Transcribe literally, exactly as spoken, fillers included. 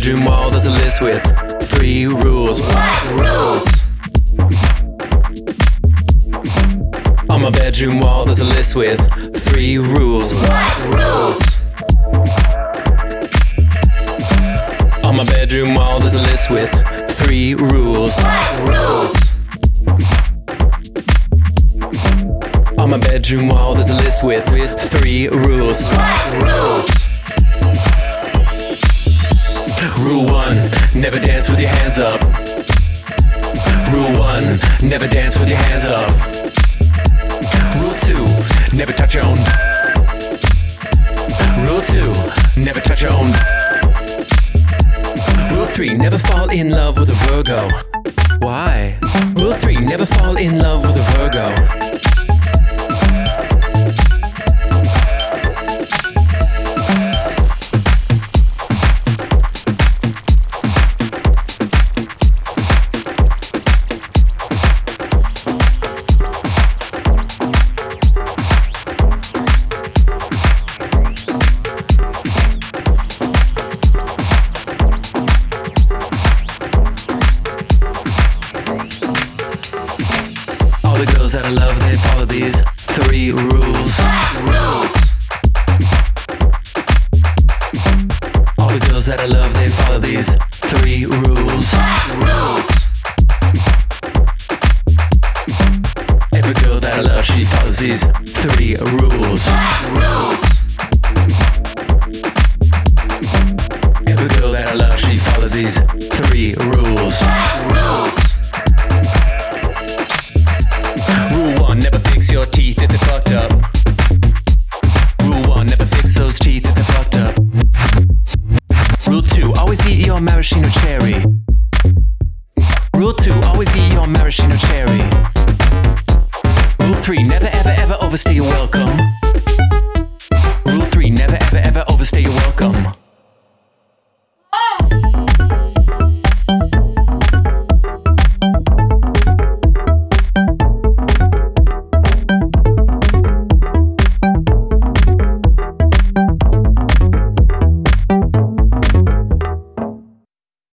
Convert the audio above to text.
bedroom wall, there's a list with three rules. What rules? On my bedroom wall, there's a list with three rules. What rules? On my bedroom wall, there's a list with three rules. What rules? On my bedroom wall, there's a list with, with three rules. What rules? Rule one, never dance with your hands up. Rule one, never dance with your hands up. Rule two, never touch your own. Rule two, never touch your own. Rule three, never fall in love with a Virgo. Why? Rule three, never fall in love with a Virgo. The girls that I love, they follow these three rules. What rules? All the girls that I love, they follow these three rules. What rules? Every girl that I love, she follows these three rules. What rules? Every girl that I love, she follows these three rules. What rules? Rule one, never fix your teeth if they're fucked up. Rule one, never fix those teeth if they're fucked up. Rule two, always eat your maraschino cherry. Rule two, always eat your maraschino cherry. Rule three, never ever ever overstay your welcome.